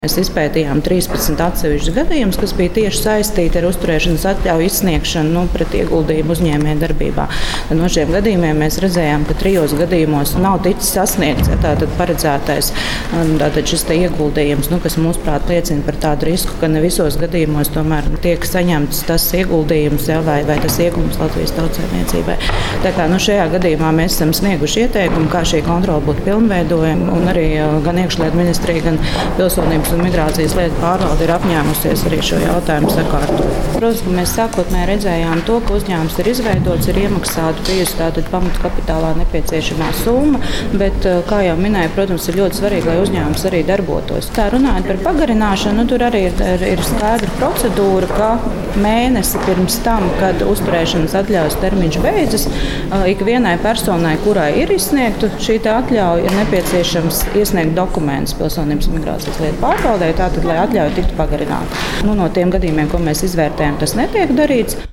Mēs izpētījām 13 atsevišķus gadījumus, kas bija tieši saistīti ar uzturēšanas atļauju izsniegšanu pret ieguldījumu uzņēmējdarbībā. No šiem gadījumiem mēs redzējām, ka 3 gadījumos nav ticis sasniegts tātad paredzētais šis ieguldījums, kas mūsuprāt liecina par tādu risku, ka ne visos gadījumos tomēr tiek saņemts tas ieguldījums vai tas iegūms Latvijas tautsēmniecībai. Tā kā šajā gadījumā mēs esam snieguši ieteikumu, kā šī kontrole būtu pilnveidojama, un arī gan iekšlietu ministrija, gan pilsonības un migrācijas lietu pārvalde ir apņēmusies arī šo jautājumu sakārtot. Protams, ka mēs sākotnēji redzējām to, ka uzņēmums ir izveidots, ir iemaksāta bijusi tātad pamatu kapitālā nepieciešamā summa, bet, kā jau minēju, protams, ir ļoti svarīgi, lai uzņēmums arī darbotos. Tā runājot par pagarināšanu, tur arī ir skaidra procedūra, ka mēnesi pirms tam, kad uzturēšanas atļaujas termiņš beidzas, ikvienai personai, kurai ir izsniegta šī atļauja, ir nepieciešams iesniegt dokumentus pilsonības un migrācijas lietu pārvaldē, tātad, lai atļauja tiktu pagarināta. No tiem gadījumiem, ko mēs izvērtējam, tas netiek darīts.